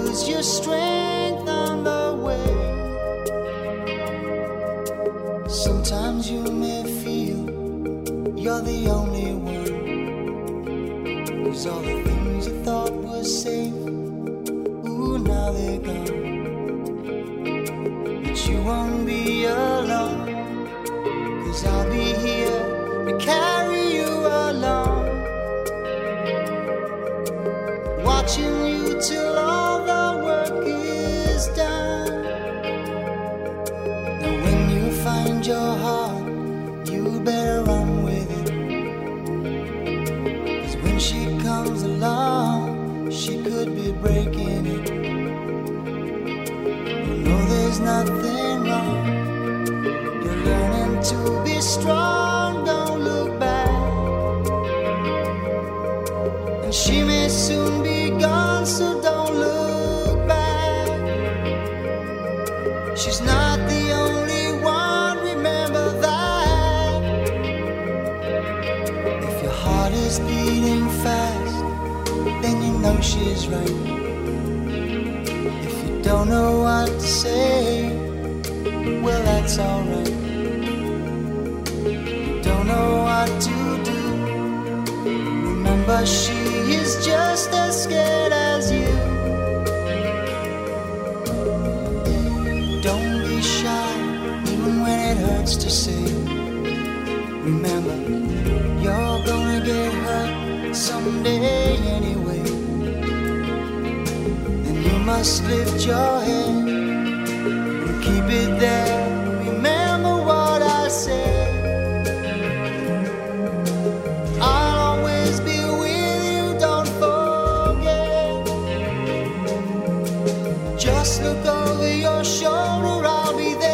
lose your strength on the way. Sometimes you may feel you're the only one, 'cause all the things you thought were safe, ooh, now they're gone. But you won't be alone, 'cause I'll be here to carry you along, watching you till all the work is done. Now when you find your heart, you better run with it, 'cause when she comes along, she could be breaking it. You know there's nothing wrong, you're learning to be strong, don't look back. And she may soon be gone, so don't look back. She's not the only one, remember that. If your heart is beating fast, then you know she's right. If you don't know what to say, well, that's alright. You don't know what to do, remember she is just as scared as you. Don't be shy, even when it hurts to say. Remember, you're gonna get hurt someday anyway. And you must lift your head and keep it there. Remember what I said. I'll always be with you, don't forget. Just look over your shoulder, I'll be there.